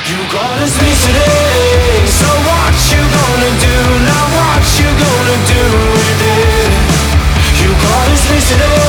You got a space today, so what you gonna do? Now what you gonna do with it? You got a space today.